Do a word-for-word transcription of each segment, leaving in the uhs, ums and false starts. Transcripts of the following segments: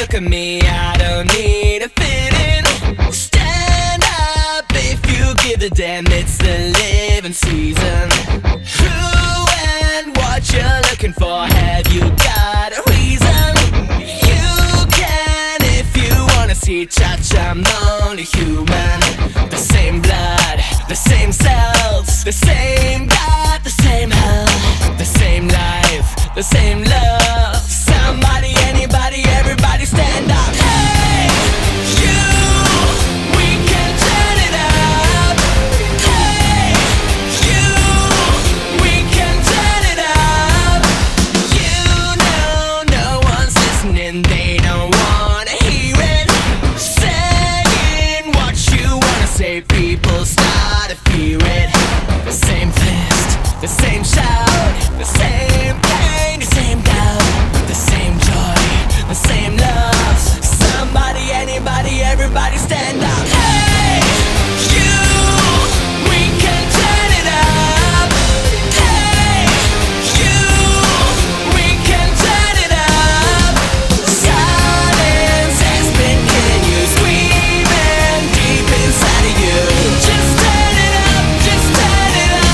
look at me, I don't need a fit in. Stand up if you give a damn, it's the living season. Who and what you're looking for, have you got a reason? You can if you wanna see touch, I'm only human. The same blood, the same cells, the same God, the same hell, the same life, the same love. Somebody, anybody, everybody stand up. Hey, you, we can turn it up. Hey, you, we can turn it up. You know no one's listening, they don't wanna hear it. Saying what you wanna say, people start to fear it. The same fist, the same shout, the same pain, the same doubt, the same joy, the same love. Somebody, anybody, everybody stand up. Hey, you, we can turn it up. Hey, you, we can turn it up. Silence has been killing you, screaming deep inside of you. Just turn it up, just turn it up.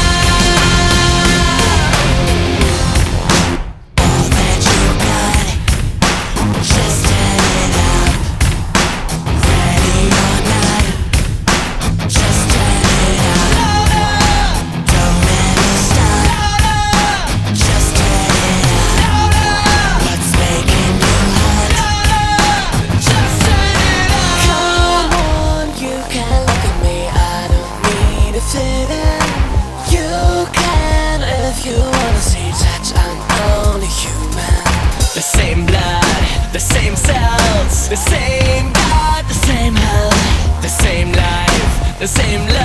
All that you got, just turn it up. Ready or not, just turn it up. Don't ever stop, just turn it up. What's making you hot? Just turn it up. Come on, you can look at me, I don't need a fit in. You can if you wanna see touch, I'm only human. The same blood, the same cells, the same God, the same hell, the same life, the same love.